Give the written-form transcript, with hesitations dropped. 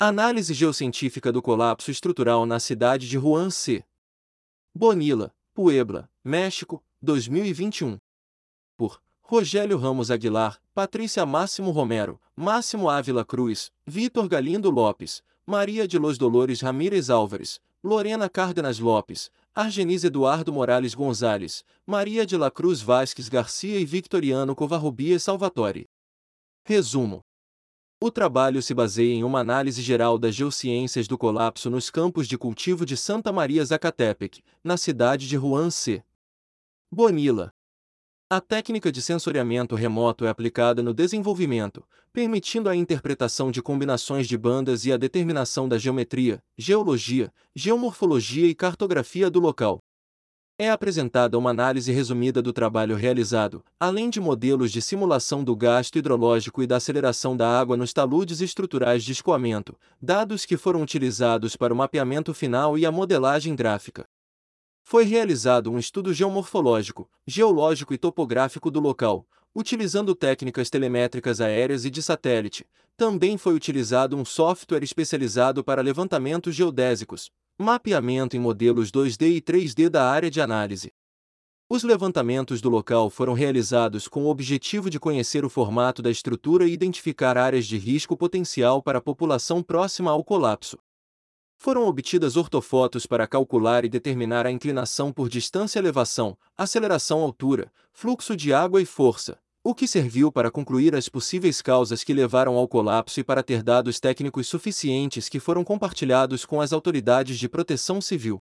Análise geocientífica do colapso estrutural na cidade de Juan C. Bonilla, Puebla, México, 2021. Por Rogério Ramos Aguilar, Patrícia Máximo Romero, Máximo Ávila Cruz, Vitor Galindo Lopes, Maria de Los Dolores Ramírez Álvares, Lorena Cárdenas Lopes, Argenis Eduardo Morales Gonzalez, Maria de la Cruz Vasques Garcia e Victoriano Covarrubias Salvatore. Resumo. O trabalho se baseia em uma análise geral das geociências do colapso nos campos de cultivo de Santa Maria Zacatepec, na cidade de Juan C. Bonilla. A técnica de sensoriamento remoto é aplicada no desenvolvimento, permitindo a interpretação de combinações de bandas e a determinação da geometria, geologia, geomorfologia e cartografia do local. É apresentada uma análise resumida do trabalho realizado, além de modelos de simulação do gasto hidrológico e da aceleração da água nos taludes estruturais de escoamento, dados que foram utilizados para o mapeamento final e a modelagem gráfica. Foi realizado um estudo geomorfológico, geológico e topográfico do local, utilizando técnicas telemétricas aéreas e de satélite. Também foi utilizado um software especializado para levantamentos geodésicos, mapeamento em modelos 2D e 3D da área de análise. Os levantamentos do local foram realizados com o objetivo de conhecer o formato da estrutura e identificar áreas de risco potencial para a população próxima ao colapso. Foram obtidas ortofotos para calcular e determinar a inclinação por distância-elevação, aceleração-altura, fluxo de água e força, o que serviu para concluir as possíveis causas que levaram ao colapso e para ter dados técnicos suficientes que foram compartilhados com as autoridades de proteção civil.